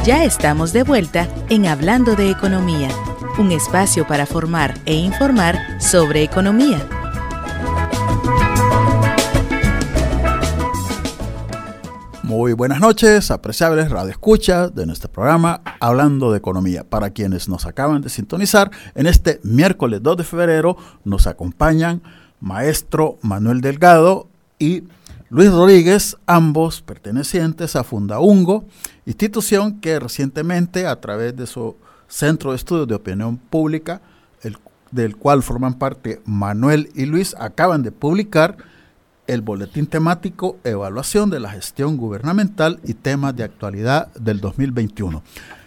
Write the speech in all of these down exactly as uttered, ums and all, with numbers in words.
Ya estamos de vuelta en Hablando de Economía, un espacio para formar e informar sobre economía. Muy buenas noches, apreciables radioescuchas de nuestro programa Hablando de Economía. Para quienes nos acaban de sintonizar, en este miércoles dos de febrero nos acompañan maestro Manuel Delgado y Luis Rodríguez, ambos pertenecientes a Fundaungo, institución que recientemente, a través de su Centro de Estudios de Opinión Pública, el, del cual forman parte Manuel y Luis, acaban de publicar el boletín temático Evaluación de la Gestión Gubernamental y Temas de Actualidad del dos mil veintiuno.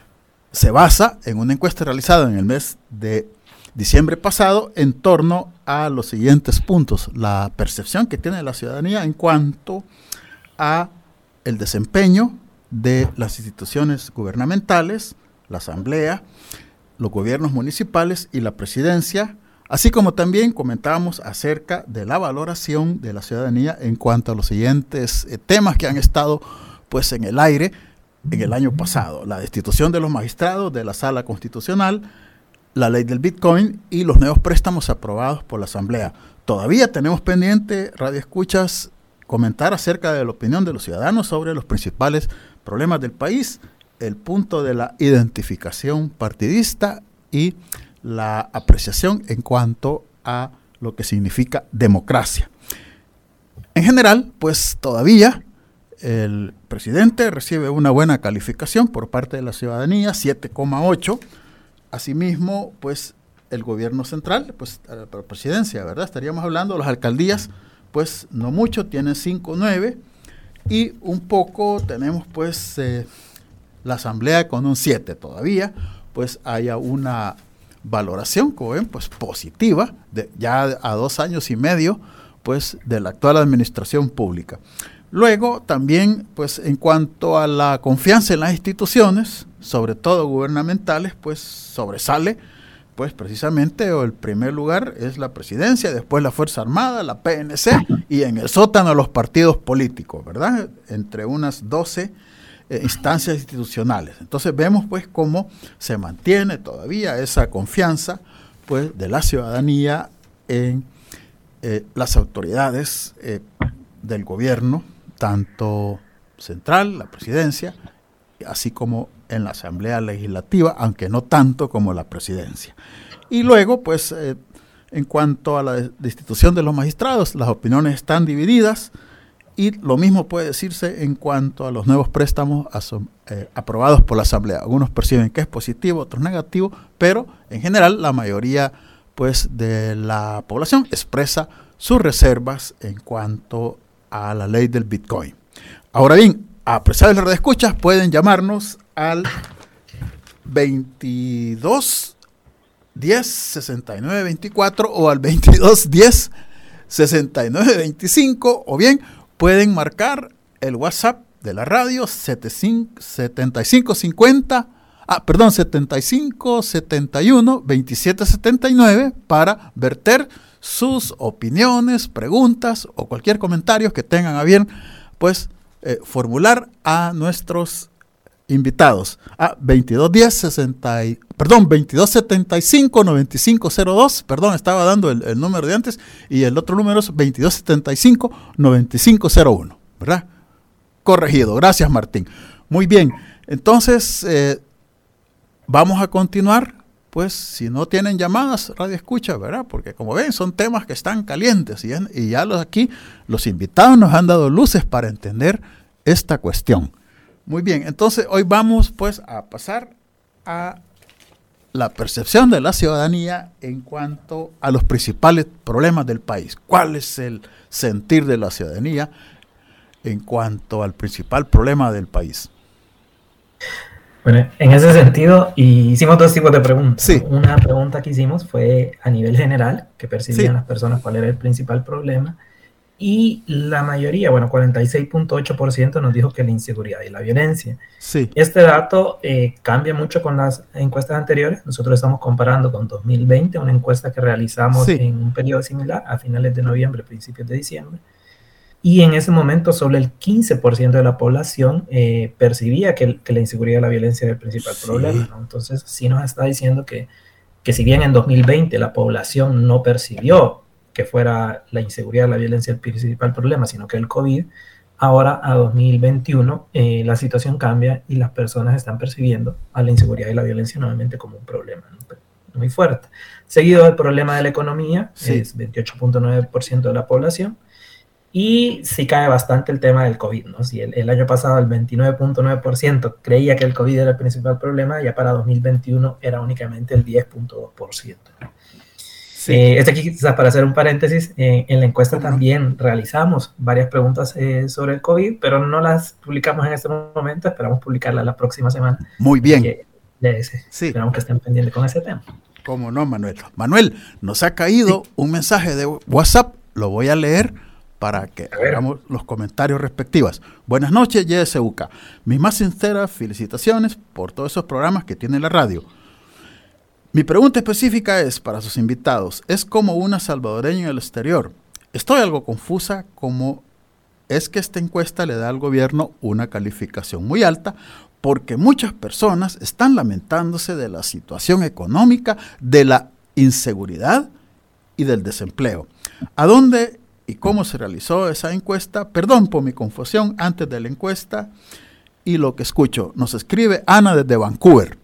Se basa en una encuesta realizada en el mes de diciembre pasado en torno a los siguientes puntos: la percepción que tiene la ciudadanía en cuanto a el desempeño de las instituciones gubernamentales, la asamblea, los gobiernos municipales y la presidencia, así como también comentábamos acerca de la valoración de la ciudadanía en cuanto a los siguientes eh, temas que han estado pues en el aire en el año pasado: la destitución de los magistrados de la Sala Constitucional, la ley del Bitcoin y los nuevos préstamos aprobados por la Asamblea. Todavía tenemos pendiente, radioescuchas, comentar acerca de la opinión de los ciudadanos sobre los principales problemas del país, el punto de la identificación partidista y la apreciación en cuanto a lo que significa democracia. En general, pues todavía el presidente recibe una buena calificación por parte de la ciudadanía, siete coma ocho. Asimismo, pues el gobierno central, pues la presidencia, ¿verdad? Estaríamos hablando, las alcaldías, pues no mucho, tienen cinco coma nueve, y un poco tenemos pues eh, la asamblea con un siete todavía, pues haya una valoración, como ven, pues positiva, de, ya a dos años y medio, pues de la actual administración pública. Luego también, pues en cuanto a la confianza en las instituciones, sobre todo gubernamentales, pues sobresale, pues precisamente o el primer lugar es la presidencia, después la Fuerza Armada, la P N C y en el sótano los partidos políticos, ¿verdad? Entre unas doce eh, instancias institucionales. Entonces vemos pues cómo se mantiene todavía esa confianza pues de la ciudadanía en eh, las autoridades eh, del gobierno, tanto central, la presidencia, así como en la Asamblea Legislativa, aunque no tanto como la presidencia. Y luego, pues, eh, en cuanto a la destitución de los magistrados, las opiniones están divididas, y lo mismo puede decirse en cuanto a los nuevos préstamos asom- eh, aprobados por la Asamblea. Algunos perciben que es positivo, otros negativo, pero en general la mayoría, pues, de la población expresa sus reservas en cuanto a la ley del Bitcoin. Ahora bien, apreciados de radioescuchas, pueden llamarnos al veintidós diez sesenta y nueve veinticuatro o al veintidós diez sesenta y nueve veinticinco, o bien pueden marcar el WhatsApp de la radio setenta y cinco cincuenta, ah, perdón, setenta y cinco setenta y uno veintisiete setenta y nueve para verter sus opiniones, preguntas o cualquier comentario que tengan a bien, pues eh, formular a nuestros invitados a veintidós diez sesenta, perdón, veintidós setenta y cinco noventa y cinco cero dos, perdón, estaba dando el, el número de antes, y el otro número es veintidós setenta y cinco noventa y cinco cero uno, ¿verdad? Corregido, gracias Martín. Muy bien, entonces eh, vamos a continuar, pues si no tienen llamadas, radio escucha, ¿verdad? Porque como ven, son temas que están calientes, y, y ya los, aquí los invitados nos han dado luces para entender esta cuestión. Muy bien, entonces hoy vamos pues a pasar a la percepción de la ciudadanía en cuanto a los principales problemas del país. ¿Cuál es el sentir de la ciudadanía en cuanto al principal problema del país? Bueno, en ese sentido hicimos dos tipos de preguntas. Sí. Una pregunta que hicimos fue a nivel general, que percibían Sí. las personas cuál era el principal problema. Y la mayoría, bueno, cuarenta y seis punto ocho por ciento nos dijo que la inseguridad y la violencia. Sí. Este dato eh, cambia mucho con las encuestas anteriores. Nosotros estamos comparando con dos mil veinte, una encuesta que realizamos Sí. en un periodo similar, a finales de noviembre, principios de diciembre. y en ese momento solo el quince por ciento de la población eh, percibía que, que la inseguridad y la violencia era el principal sí. problema, ¿no? Entonces sí nos está diciendo que, que si bien en dos mil veinte la población no percibió que fuera la inseguridad y la violencia el principal problema, sino que el COVID, ahora a dos mil veintiuno eh, la situación cambia y las personas están percibiendo a la inseguridad y la violencia nuevamente como un problema, ¿no? Muy fuerte. Seguido del problema de la economía, sí. es veintiocho punto nueve por ciento de la población. Y sí cae bastante el tema del COVID, ¿no? Si el, el año pasado el veintinueve punto nueve por ciento creía que el COVID era el principal problema, ya para dos mil veintiuno era únicamente el diez punto dos por ciento. Sí. Eh, este aquí quizás para hacer un paréntesis, eh, en la encuesta también realizamos varias preguntas eh, sobre el COVID, pero no las publicamos en este momento, esperamos publicarlas la próxima semana. Muy bien. Que, de ese, sí. Esperamos que estén pendientes con ese tema. ¿Cómo no, Manuel? Manuel, nos ha caído sí. un mensaje de WhatsApp, lo voy a leer para que hagamos los comentarios respectivos. Buenas noches, Y S U K. Mis más sinceras felicitaciones por todos esos programas que tiene la radio. Mi pregunta específica es para sus invitados. Es como una salvadoreña en el exterior. Estoy algo confusa, como es que esta encuesta le da al gobierno una calificación muy alta, porque muchas personas están lamentándose de la situación económica, de la inseguridad y del desempleo. ¿A dónde y cómo se realizó esa encuesta? Perdón por mi confusión antes de la encuesta y lo que escucho. Nos escribe Ana desde Vancouver.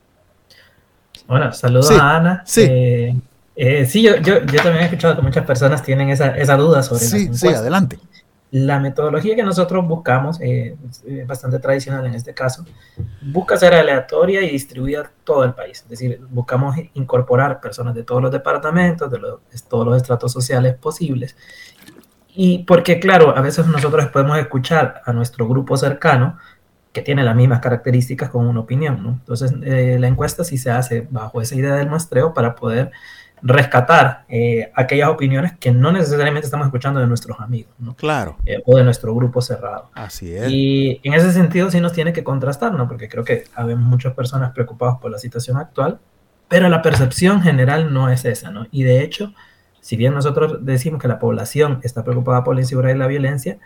Bueno, saludos sí, a Ana. Sí, eh, eh, sí yo, yo, yo también he escuchado que muchas personas tienen esa, esa duda sobre sí, las encuestas. Sí, adelante. La metodología que nosotros buscamos, eh, es bastante tradicional en este caso, busca ser aleatoria y distribuida a todo el país. Es decir, buscamos incorporar personas de todos los departamentos, de los, de todos los estratos sociales posibles. Y porque, claro, a veces nosotros podemos escuchar a nuestro grupo cercano que tiene las mismas características con una opinión, ¿no? Entonces, eh, la encuesta sí se hace bajo esa idea del muestreo para poder rescatar eh, aquellas opiniones que no necesariamente estamos escuchando de nuestros amigos, ¿no? Claro. Eh, o de nuestro grupo cerrado. Así es. Y en ese sentido sí nos tiene que contrastar, ¿no? Porque creo que habemos muchas personas preocupadas por la situación actual, pero la percepción general no es esa, ¿no? Y de hecho, si bien nosotros decimos que la población está preocupada por la inseguridad y la violencia,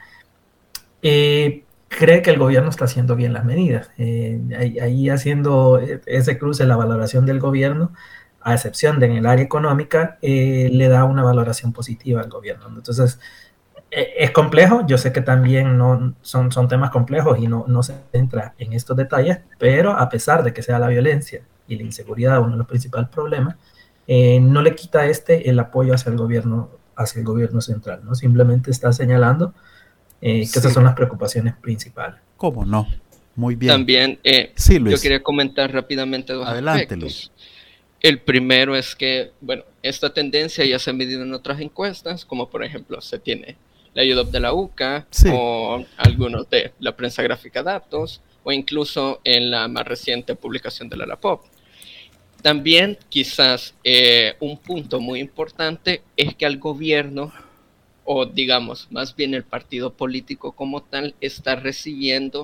eh, cree que el gobierno está haciendo bien las medidas. Eh, ahí, ahí haciendo ese cruce, la valoración del gobierno, a excepción de en el área económica, eh, le da una valoración positiva al gobierno. Entonces, eh, es complejo, yo sé que también no, son, son temas complejos y no, no se entra en estos detalles, pero a pesar de que sea la violencia y la inseguridad uno de los principales problemas, eh, no le quita este el apoyo hacia el gobierno, hacia el gobierno central, ¿no? Simplemente está señalando eh, que sí. esas son las preocupaciones principales. ¿Cómo no? Muy bien. También, eh, sí, Luis. Yo quería comentar rápidamente dos Adelante, aspectos. Luis. El primero es que, bueno, esta tendencia ya se ha medido en otras encuestas, como por ejemplo se tiene la I U D O P de la U C A, sí. o algunos de la prensa gráfica Datos, o incluso en la más reciente publicación de la LAPOP. También quizás eh, un punto muy importante es que al gobierno, o digamos más bien el partido político como tal, está recibiendo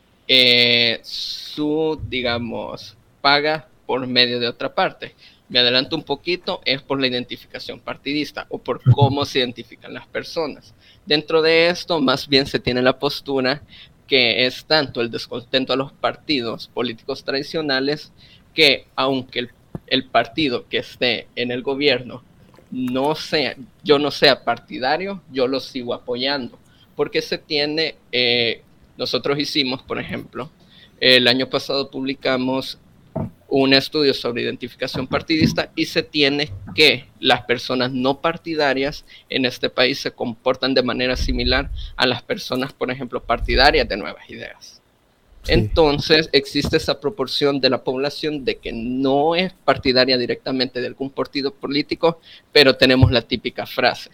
eh, su, digamos, paga por medio de otra parte. Me adelanto un poquito, es por la identificación partidista o por cómo se identifican las personas. Dentro de esto, más bien se tiene la postura que es tanto el descontento a los partidos políticos tradicionales, que aunque el, el partido que esté en el gobierno no sea, yo no sea partidario, yo lo sigo apoyando, porque se tiene, eh, nosotros hicimos, por ejemplo, el año pasado publicamos un estudio sobre identificación partidista y se tiene que las personas no partidarias en este país se comportan de manera similar a las personas, por ejemplo, partidarias de Nuevas Ideas. Sí. Entonces existe esa proporción de la población de que no es partidaria directamente de algún partido político, pero tenemos la típica frase,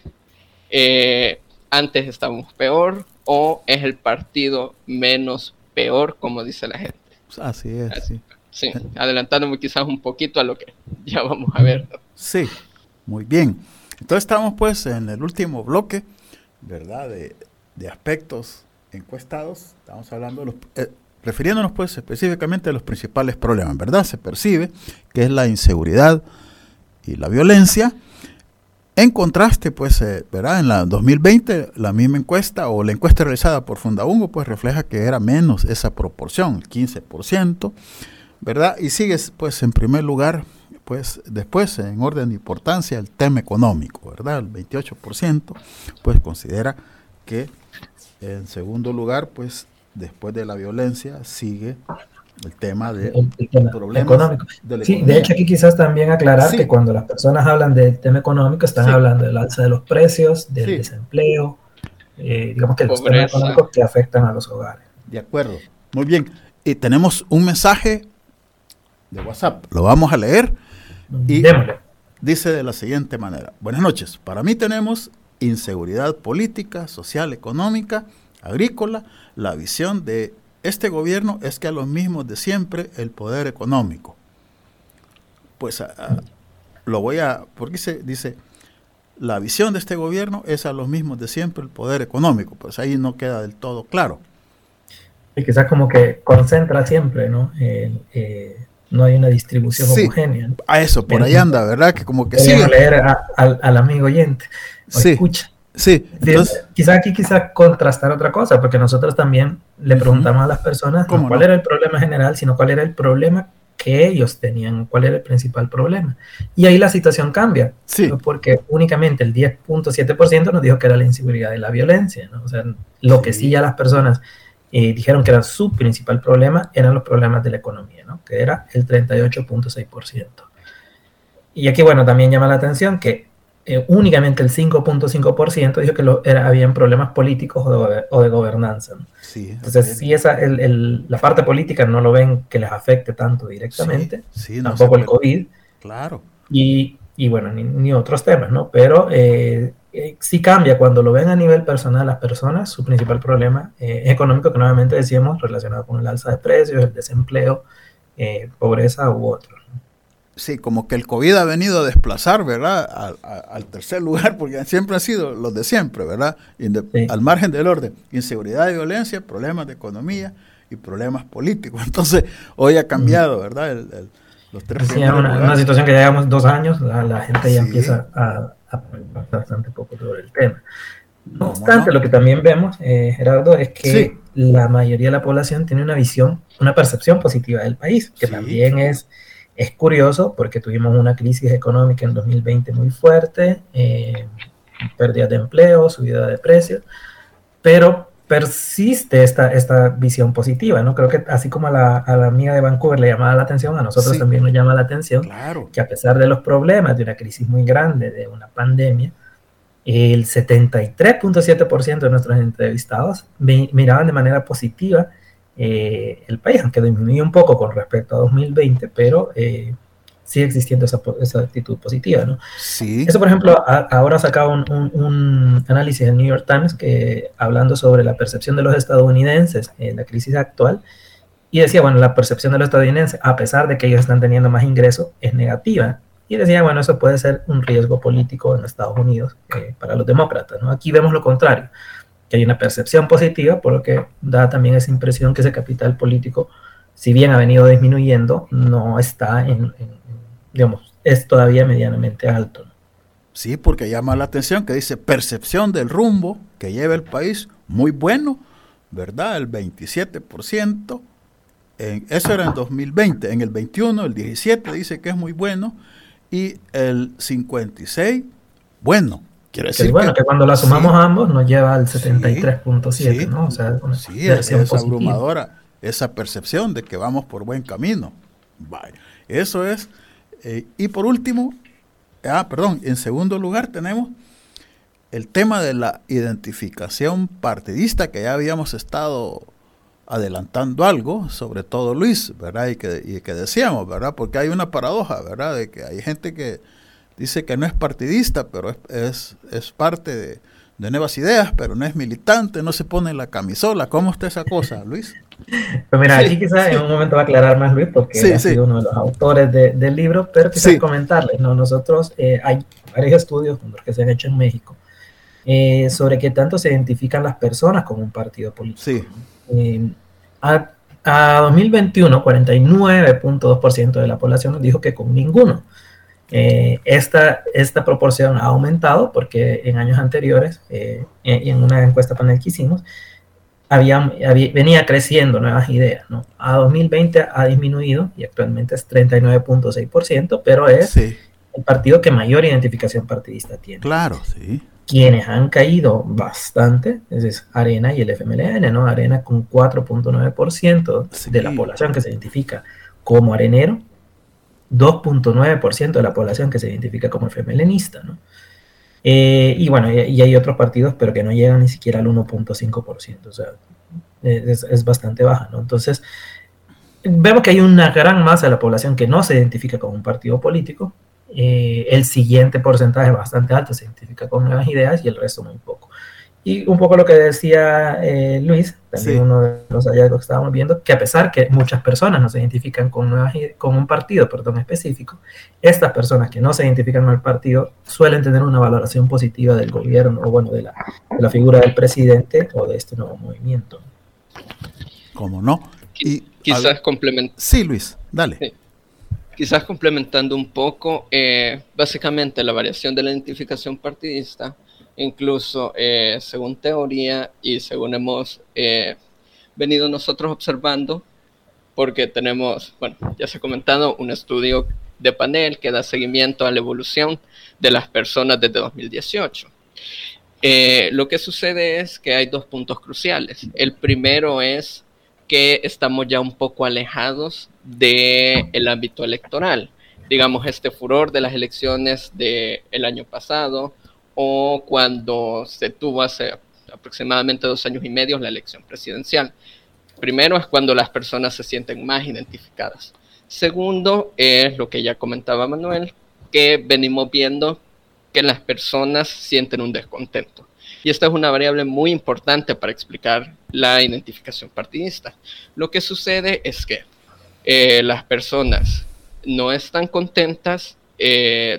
eh, antes estábamos peor, o es el partido menos peor, como dice la gente. Así es, Así. sí. Sí, adelantándome quizás un poquito a lo que ya vamos a ver. Sí, muy bien. Entonces estamos pues en el último bloque, ¿verdad? De, de aspectos encuestados. Estamos hablando de los, eh, refiriéndonos pues específicamente a los principales problemas, ¿verdad? Se percibe que es la inseguridad y la violencia. En contraste, pues, eh, ¿verdad? En la dos mil veinte, la misma encuesta o la encuesta realizada por Fundahungo, pues refleja que era menos esa proporción, el quince por ciento, ¿verdad? Y sigue, pues, en primer lugar, pues, después, en orden de importancia, el tema económico, ¿verdad? El veintiocho por ciento, pues, considera que, en segundo lugar, pues, después de la violencia, sigue el tema de el, el tema problemas económico. de sí, de hecho aquí quizás también aclarar sí. que cuando las personas hablan del tema económico están sí. hablando del alza de los precios, del sí. desempleo, eh, digamos que los temas económicos que afectan a los hogares. De acuerdo, muy bien. Y tenemos un mensaje de WhatsApp, lo vamos a leer y Démosle. Dice de la siguiente manera: buenas noches, para mí tenemos inseguridad política, social, económica, agrícola. La visión de este gobierno es que a los mismos de siempre el poder económico. Pues a, a, lo voy a, porque se dice, la visión de este gobierno es a los mismos de siempre el poder económico. Pues ahí no queda del todo claro. Y quizás como que concentra siempre, ¿no? Eh, eh, no hay una distribución sí, homogénea, ¿no? A eso, por ahí anda, ¿verdad? Que como que sí. leer a, a, al amigo oyente, o sí. escucha. Sí, entonces, quizá aquí quizá contrastar otra cosa, porque nosotros también le preguntamos uh-huh. a las personas no cuál no? era el problema general, sino cuál era el problema que ellos tenían, cuál era el principal problema. Y ahí la situación cambia, sí. ¿no? Porque únicamente el diez punto siete por ciento nos dijo que era la inseguridad y la violencia, ¿no? O sea, lo sí. que sí ya las personas eh, dijeron que era su principal problema eran los problemas de la economía, ¿no? Que era el treinta y ocho punto seis por ciento. Y aquí, bueno, también llama la atención que Eh, únicamente el cinco punto cinco por ciento dijo que lo, era, habían problemas políticos o de, o de gobernanza, ¿no? Sí, entonces si esa, el, el, la parte política no lo ven que les afecte tanto directamente, sí, sí, tampoco no el COVID, claro. y, y bueno, ni, ni otros temas, ¿no? Pero eh, eh, sí cambia cuando lo ven a nivel personal las personas, su principal problema eh, económico, que nuevamente decíamos, relacionado con el alza de precios, el desempleo, eh, pobreza u otros, ¿no? Sí, como que el COVID ha venido a desplazar, ¿verdad?, al, al tercer lugar, porque siempre han sido los de siempre, ¿verdad?, de, sí. al margen del orden, inseguridad y violencia, problemas de economía y problemas políticos. Entonces, hoy ha cambiado, ¿verdad?, el, el, los tres sí, una, una situación que ya llevamos dos años, la, la gente ya sí. empieza a, a pensar bastante poco sobre el tema. No obstante, no? lo que también vemos, eh, Gerardo, es que sí. la mayoría de la población tiene una visión, una percepción positiva del país, que sí. también es... Es curioso porque tuvimos una crisis económica en dos mil veinte muy fuerte, eh, pérdidas de empleo, subida de precios, pero persiste esta, esta visión positiva, ¿no? Creo que así como a la, a la amiga de Vancouver le llamaba la atención, a nosotros sí. también nos llama la atención claro. que a pesar de los problemas de una crisis muy grande, de una pandemia, el setenta y tres punto siete por ciento de nuestros entrevistados miraban de manera positiva Eh, el país, aunque disminuyó un poco con respecto a dos mil veinte, pero eh, sigue existiendo esa, esa actitud positiva, ¿no? Sí. Eso, por ejemplo, a, ahora sacaba un, un, un análisis del New York Times que, hablando sobre la percepción de los estadounidenses en la crisis actual, y decía, bueno, la percepción de los estadounidenses, a pesar de que ellos están teniendo más ingresos, es negativa. Y decía, bueno, eso puede ser un riesgo político en Estados Unidos eh, para los demócratas, ¿no? Aquí vemos lo contrario, que hay una percepción positiva, por lo que da también esa impresión que ese capital político, si bien ha venido disminuyendo, no está en, en digamos, es todavía medianamente alto, ¿no? Sí, porque llama la atención que dice percepción del rumbo que lleva el país, muy bueno, ¿verdad? El veintisiete por ciento, en, eso era en dos mil veinte, en el veintiuno, el diecisiete dice que es muy bueno, y el cincuenta y seis, bueno. Quiere decir que, bueno, que, que cuando la sumamos sí, a ambos nos lleva al setenta y tres punto siete, sí, ¿no? O sea, una sí, es, es abrumadora esa percepción de que vamos por buen camino. Vaya, eso es. Eh, y por último, ah, perdón, en segundo lugar tenemos el tema de la identificación partidista, que ya habíamos estado adelantando algo, sobre todo Luis, ¿verdad? Y que, y que decíamos, ¿verdad? Porque hay una paradoja, ¿verdad? De que hay gente que dice que no es partidista, pero es, es, es parte de, de Nuevas Ideas, pero no es militante, no se pone la camisola. ¿Cómo está esa cosa, Luis? Pues mira, sí, aquí quizás sí. en un momento va a aclarar más Luis, porque sí, ha sí. sido uno de los autores de, del libro, pero quizás sí. comentarles, ¿no? Nosotros, eh, hay varios estudios que se han hecho en México eh, sobre qué tanto se identifican las personas con un partido político. Sí. Eh, a, a dos mil veintiuno, cuarenta y nueve punto dos por ciento de la población nos dijo que con ninguno. Eh, esta, esta proporción ha aumentado porque en años anteriores, eh, en, en una encuesta panel que hicimos, había, había, venía creciendo nuevas ideas, ¿no? A dos mil veinte ha disminuido y actualmente es treinta y nueve punto seis por ciento, pero es sí. el partido que mayor identificación partidista tiene. Claro, sí. Quienes han caído bastante es Arena y el F M L N, ¿no? Arena con cuatro punto nueve por ciento sí. de la población que se identifica como arenero, dos punto nueve por ciento de la población que se identifica como FMLNista, ¿no? Eh, y bueno, y, y hay otros partidos, pero que no llegan ni siquiera al uno punto cinco por ciento, o sea, es, es bastante baja, ¿no? Entonces, vemos que hay una gran masa de la población que no se identifica con un partido político, eh, el siguiente porcentaje bastante alto se identifica con nuevas ideas y el resto muy poco. Y un poco lo que decía eh, Luis, también sí. uno de los hallazgos que estábamos viendo, que a pesar que muchas personas no se identifican con, nuevas, con un partido perdón, específico, estas personas que no se identifican con el partido suelen tener una valoración positiva del gobierno, o bueno, de la, de la figura del presidente o de este nuevo movimiento. ¿Cómo no? Y, Quizás complementando. Sí, Luis, dale. Sí. Quizás complementando un poco, eh, básicamente la variación de la identificación partidista, incluso eh, según teoría y según hemos eh, venido nosotros observando, porque tenemos, bueno, ya se ha comentado, un estudio de panel que da seguimiento a la evolución de las personas desde dos mil dieciocho. Eh, lo que sucede es que hay dos puntos cruciales. El primero es que estamos ya un poco alejados del ámbito electoral. Digamos, este furor de las elecciones del año pasado, o cuando se tuvo hace aproximadamente dos años y medio la elección presidencial. Primero es cuando las personas se sienten más identificadas. Segundo es lo que ya comentaba Manuel, que venimos viendo que las personas sienten un descontento. Y esta es una variable muy importante para explicar la identificación partidista. Lo que sucede es que eh, las personas no están contentas eh,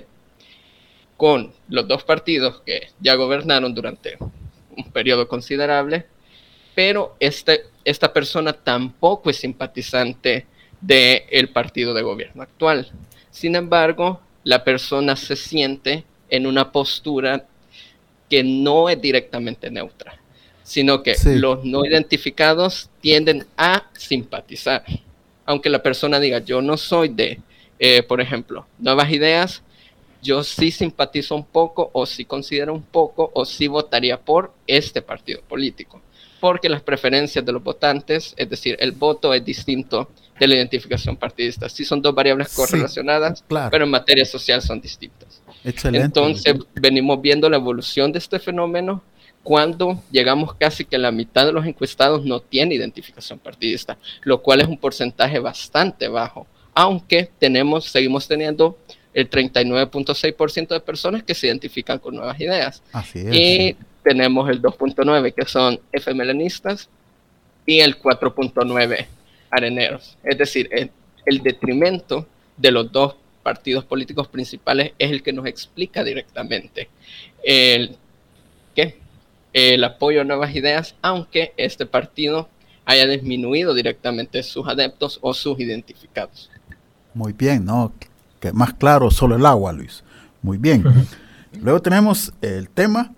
con los dos partidos que ya gobernaron durante un periodo considerable, pero este, esta persona tampoco es simpatizante del partido de gobierno actual. Sin embargo, la persona se siente en una postura que no es directamente neutra, sino que sí. los no identificados tienden a simpatizar. Aunque la persona diga, yo no soy de, eh, por ejemplo, Nuevas Ideas, yo sí simpatizo un poco, o sí considero un poco, o sí votaría por este partido político. Porque las preferencias de los votantes, es decir, el voto es distinto de la identificación partidista. Sí son dos variables correlacionadas, sí, claro. pero en materia social son distintas. Excelente. Entonces, venimos viendo la evolución de este fenómeno cuando llegamos casi que la mitad de los encuestados no tiene identificación partidista, lo cual es un porcentaje bastante bajo, aunque tenemos, seguimos teniendo el treinta y nueve punto seis por ciento de personas que se identifican con Nuevas Ideas. Así es. Y tenemos el dos punto nueve que son FMLNistas y el cuatro punto nueve areneros. Es decir, el, el detrimento de los dos partidos políticos principales es el que nos explica directamente el, ¿qué? el apoyo a Nuevas Ideas, aunque este partido haya disminuido directamente sus adeptos o sus identificados. Muy bien, ¿no? Que más claro solo el agua, Luis. Muy bien. Uh-huh. Luego tenemos el tema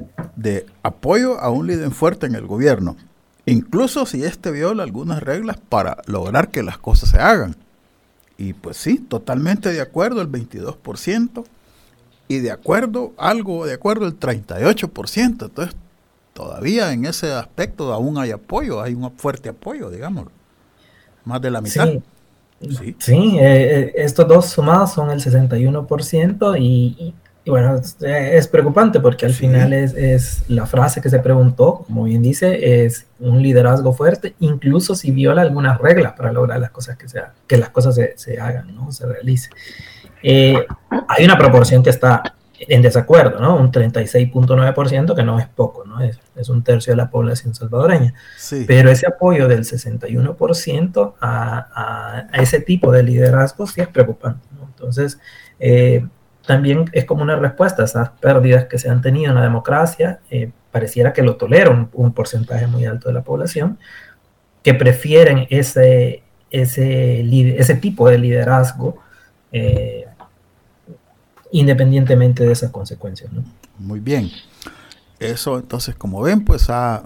de apoyo a un líder fuerte en el gobierno, incluso si éste viola algunas reglas para lograr que las cosas se hagan. Y pues sí, totalmente de acuerdo el veintidós por ciento y de acuerdo, algo de acuerdo el treinta y ocho por ciento. Entonces, todavía en ese aspecto aún hay apoyo, hay un fuerte apoyo, digamos, más de la mitad. Sí. Sí, sí eh, estos dos sumados son el sesenta y uno por ciento y, y, y bueno, es, es preocupante porque al sí. final es, es la frase que se preguntó, como bien dice, es un liderazgo fuerte, incluso si viola algunas reglas para lograr las cosas que, se, que las cosas se, se hagan, ¿no? Se realicen. Eh, hay una proporción que está en desacuerdo, ¿no? Un treinta y seis punto nueve por ciento, que no es poco, ¿no? Es, es un tercio de la población salvadoreña. Sí. Pero ese apoyo del sesenta y uno por ciento a, a, a ese tipo de liderazgo sí es preocupante, ¿no? Entonces, eh, también es como una respuesta a esas pérdidas que se han tenido en la democracia. Eh, pareciera que lo tolera un, un porcentaje muy alto de la población, que prefieren ese, ese, ese tipo de liderazgo eh, independientemente de esas consecuencias, ¿no? Muy bien. Eso entonces, como ven, pues ha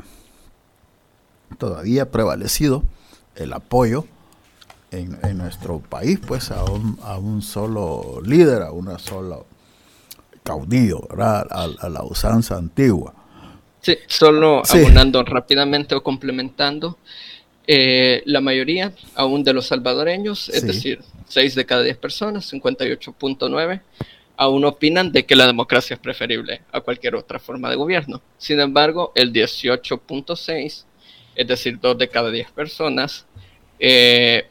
todavía prevalecido el apoyo en, en nuestro país, pues a un, a un solo líder, a una sola caudillo, ¿verdad? A, a la usanza antigua. Sí, solo Sí. abonando rápidamente o complementando, eh, la mayoría aún de los salvadoreños, es Sí. decir, seis de cada diez personas, cincuenta y ocho punto nueve, aún opinan de que la democracia es preferible a cualquier otra forma de gobierno. Sin embargo, el dieciocho punto seis, es decir, dos de cada diez personas, eh,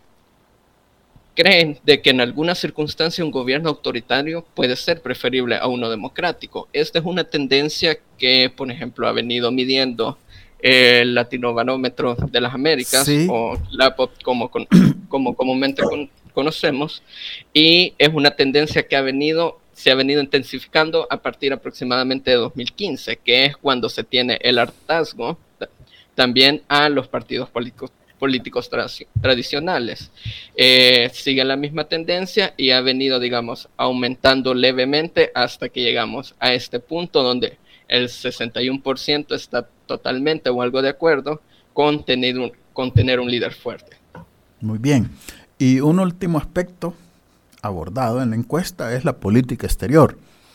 creen de que en alguna circunstancia un gobierno autoritario puede ser preferible a uno democrático. Esta es una tendencia que, por ejemplo, ha venido midiendo el Latinobarómetro de las Américas, Sí. o la P O P como, con, como comúnmente con, conocemos, y es una tendencia que ha venido, se ha venido intensificando a partir aproximadamente de dos mil quince, que es cuando se tiene el hartazgo también a los partidos políticos políticos tra- tradicionales. Eh, sigue la misma tendencia y ha venido, digamos, aumentando levemente hasta que llegamos a este punto donde el sesenta y uno por ciento está totalmente o algo de acuerdo con tener un, con tener un líder fuerte. Muy bien. Y un último aspecto abordado en la encuesta es la política exterior.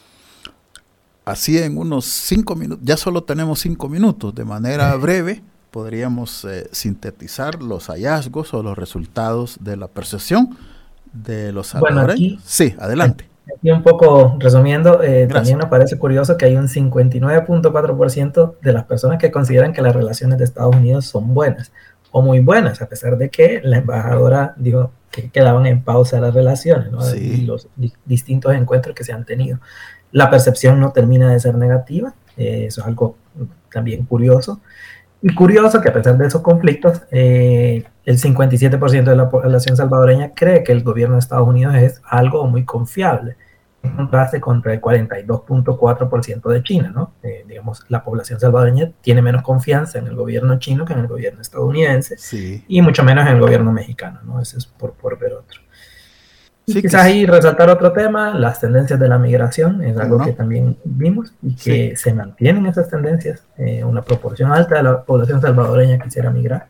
Así en unos cinco minutos, ya solo tenemos cinco minutos, de manera breve podríamos eh, sintetizar los hallazgos o los resultados de la percepción de los Bueno, salvadoreños. aquí, Sí, adelante. aquí un poco resumiendo, eh, también nos parece curioso que hay un cincuenta y nueve punto cuatro por ciento de las personas que consideran que las relaciones de Estados Unidos son buenas o muy buenas, a pesar de que la embajadora dijo que quedaban en pausa las relaciones, ¿no? Sí. Y los di- distintos encuentros que se han tenido. La percepción no termina de ser negativa, eh, eso es algo también curioso. Y curioso que a pesar de esos conflictos, eh, el cincuenta y siete por ciento de la población salvadoreña cree que el gobierno de Estados Unidos es algo muy confiable, en contraste contra el cuarenta y dos punto cuatro por ciento de China, ¿no? Eh, digamos, la población salvadoreña tiene menos confianza en el gobierno chino que en el gobierno estadounidense, Sí. y mucho menos en el gobierno mexicano, ¿no? Eso es por, por ver otro. Y Sí, quizás que- ahí resaltar otro tema, las tendencias de la migración, es algo ¿No? que también vimos y que Sí. se mantienen esas tendencias. Eh, una proporción alta de la población salvadoreña quisiera migrar,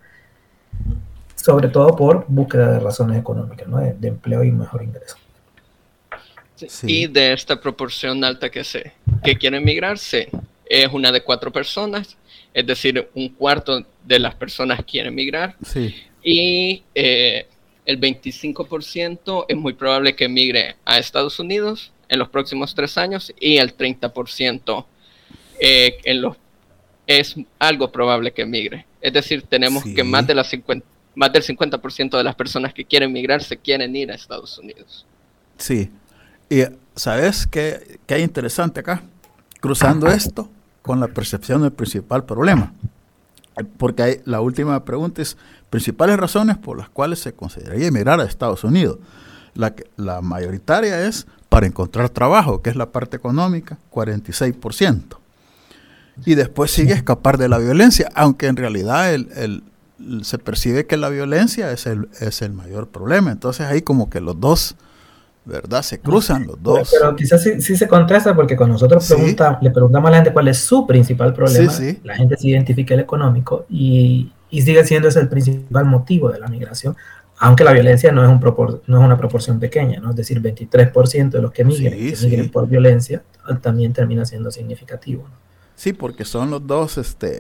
sobre todo por búsqueda de razones económicas, ¿no? de, de empleo y mejor ingreso. Sí. Sí. Y de esta proporción alta que se que quieren migrar, sí, es una de cuatro personas, es decir, un cuarto de las personas quieren migrar, Sí. y eh, el veinticinco por ciento es muy probable que migre a Estados Unidos en los próximos tres años, y el treinta por ciento eh, en los, es algo probable que migre. Es decir, tenemos Sí. que más, de las cincuenta, más del cincuenta por ciento de las personas que quieren migrar se quieren ir a Estados Unidos. Sí. Y ¿sabes qué, qué hay interesante acá? Cruzando esto con la percepción del principal problema. Porque hay, la última pregunta es, principales razones por las cuales se consideraría emigrar a Estados Unidos. La, que- la mayoritaria es para encontrar trabajo, que es la parte económica, cuarenta y seis por ciento. Y después sigue escapar de la violencia, aunque en realidad el, el- se percibe que la violencia es el, es el mayor problema. Entonces ahí como que los dos, ¿verdad? Se cruzan los dos. Pero quizás sí, sí se contrasta porque cuando nosotros Sí. pregunta, le preguntamos a la gente cuál es su principal problema, Sí, sí. la gente se identifica el económico y, y sigue siendo ese el principal motivo de la migración, aunque la violencia no es, un propor, no es una proporción pequeña, ¿no? Es decir, veintitrés por ciento de los que migren, Sí, que sí. migren por violencia, también termina siendo significativo, ¿no? Sí, porque son los dos este,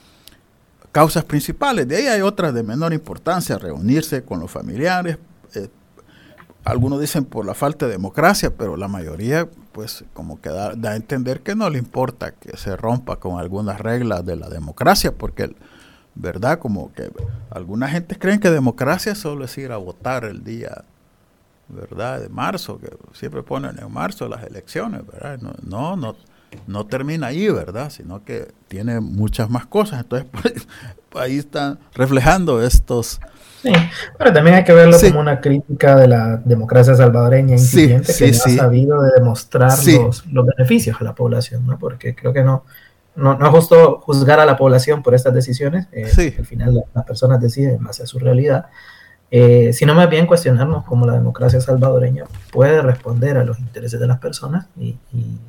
causas principales. De ahí hay otras de menor importancia, reunirse con los familiares. Eh, algunos dicen por la falta de democracia, pero la mayoría pues como que da, da a entender que no le importa que se rompa con algunas reglas de la democracia, porque, ¿verdad? Como que alguna gente creen que democracia solo es ir a votar el día, ¿verdad? De marzo, que siempre ponen en marzo las elecciones, ¿verdad? No, no, no, no termina ahí, ¿verdad? Sino que tiene muchas más cosas. Entonces, pues, ahí están reflejando estos... Sí, pero también hay que verlo Sí. como una crítica de la democracia salvadoreña Sí, incipiente sí, que no sí. ha sabido de demostrar Sí. los, los beneficios a la población, ¿no? Porque creo que no, no, no es justo juzgar a la población por estas decisiones. Eh, Sí. Al final la- las personas deciden en base a su realidad, eh, sino más bien cuestionarnos cómo la democracia salvadoreña puede responder a los intereses de las personas y, y,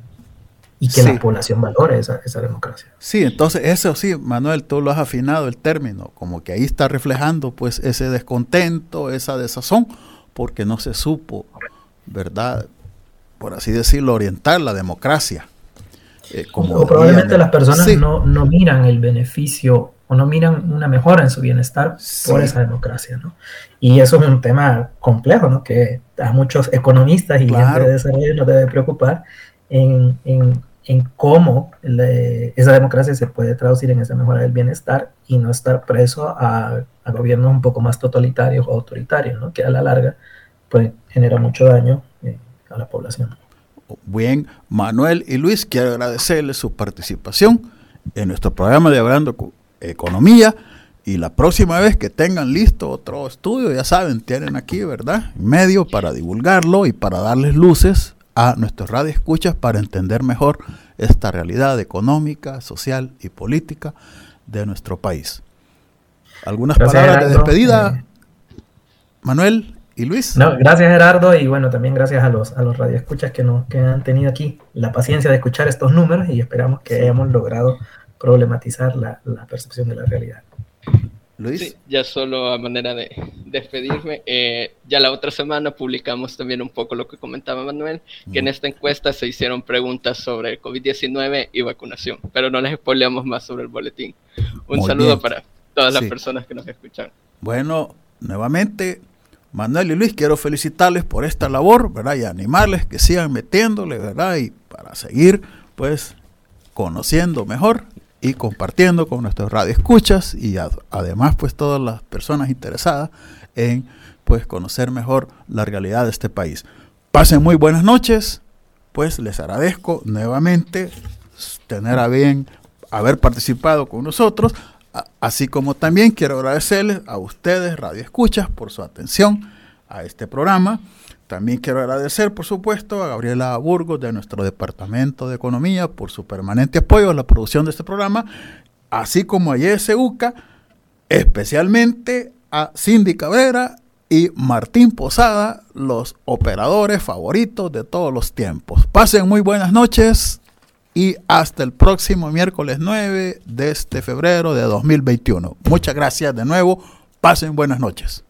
y que sí. la población valore esa, esa democracia. Sí, entonces eso sí, Manuel, tú lo has afinado el término, como que ahí está reflejando pues ese descontento, esa desazón, porque no se supo, ¿verdad?, por así decirlo, orientar la democracia. Eh, como o probablemente las personas sí. no, no miran el beneficio o no miran una mejora en su bienestar sí. por esa democracia, ¿no? Y eso es un tema complejo, ¿no? Que a muchos economistas y claro. gente de desarrollo nos debe preocupar en, en, en cómo le, esa democracia se puede traducir en esa mejora del bienestar y no estar preso a, a gobiernos un poco más totalitarios o autoritarios, ¿no? Que a la larga pues genera mucho daño eh, a la población. Bien, Manuel y Luis, quiero agradecerles su participación en nuestro programa de Hablando Economía, y la próxima vez que tengan listo otro estudio, ya saben, tienen aquí, ¿verdad?, medio para divulgarlo y para darles luces a nuestros radioescuchas para entender mejor esta realidad económica, social y política de nuestro país. ¿Algunas gracias, palabras Gerardo, de despedida, eh, Manuel y Luis? No, gracias, Gerardo, y bueno, también gracias a los, a los radioescuchas que, nos, que han tenido aquí la paciencia de escuchar estos números, y esperamos que sí. hayamos logrado problematizar la, la percepción de la realidad. Luis. Sí, ya solo a manera de despedirme, eh, ya la otra semana publicamos también un poco lo que comentaba Manuel, que mm. en esta encuesta se hicieron preguntas sobre el COVID diecinueve y vacunación, pero no les spoileamos más sobre el boletín. Un Muy saludo bien. Para todas sí. las personas que nos escuchan. Bueno, nuevamente, Manuel y Luis, quiero felicitarles por esta labor, ¿verdad? Y animarles que sigan metiéndole, ¿verdad? Y para seguir, pues, conociendo mejor y compartiendo con nuestros radioescuchas y a, además pues todas las personas interesadas en pues conocer mejor la realidad de este país. Pasen muy buenas noches, pues les agradezco nuevamente tener a bien haber participado con nosotros, a, así como también quiero agradecerles a ustedes radioescuchas por su atención a este programa. También quiero agradecer, por supuesto, a Gabriela Burgos de nuestro Departamento de Economía por su permanente apoyo a la producción de este programa, así como a Y S U C A, especialmente a Cindy Cabrera y Martín Posada, los operadores favoritos de todos los tiempos. Pasen muy buenas noches y hasta el próximo miércoles nueve de este febrero de dos mil veintiuno. Muchas gracias de nuevo. Pasen buenas noches.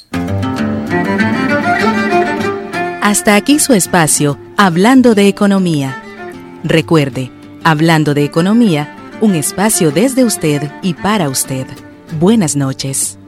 Hasta aquí su espacio, Hablando de Economía. Recuerde, Hablando de Economía, un espacio desde usted y para usted. Buenas noches.